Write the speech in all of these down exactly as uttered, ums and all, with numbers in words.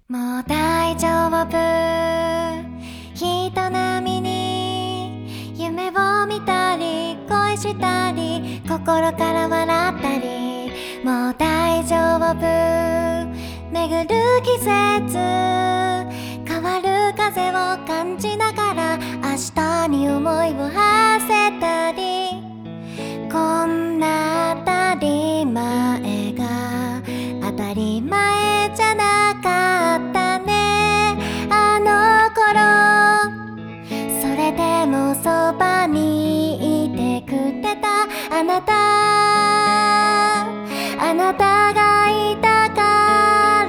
もう大丈夫、人並みに夢を見たり恋したり心から笑ったり、もう大丈夫、巡る季節変わる風を感じながら明日に思いを馳せたり、こんな当たり前が当たり前じゃなかったね、あの頃。それでもそばにいてくれたあなた、あなたがいたから。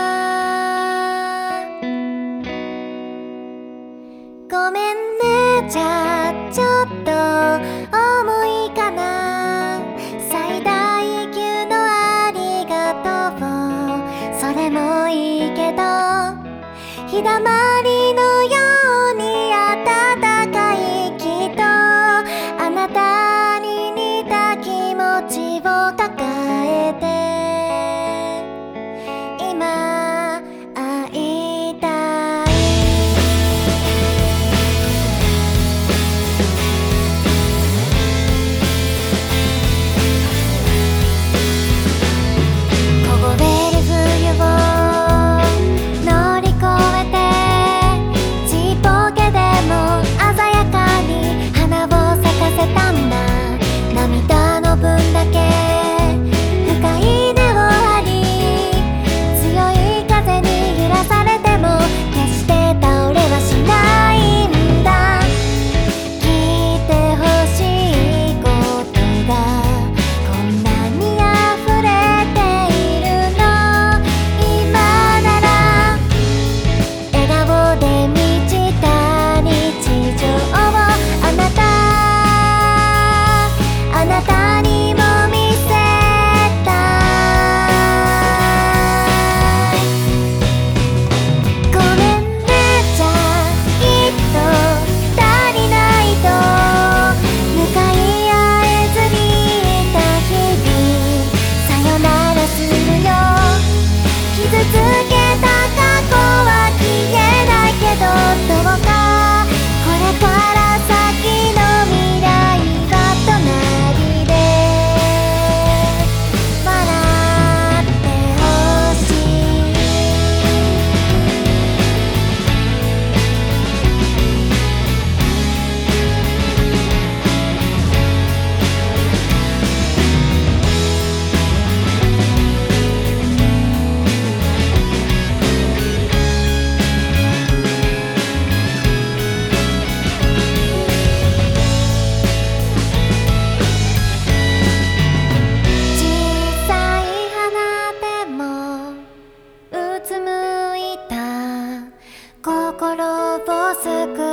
ごめんね、じゃあちょっと重いかな、最大級のありがとう、それもいいけど日だまりのように温かい、きっとあなたに似た気持ちを抱えて今会いたい。凍える冬を乗り越えて、ちっぽけでも鮮やかに花を咲かせたんだ。涙の分だけ深い根を張り、強い風に揺らされても決して倒れはしないんだ。聞いてほしいことがこんなに溢れているの、今なら笑顔で満ちた日常をあなた、あなたにも見せたい。ごめんね、じゃあきっと足りないと向かい合えずにいた日々、さよならするよ。傷つけた過去は消えないけど、どうかこれから先の未来は隣で笑ってほしい。小さい花でもうつむいた心を救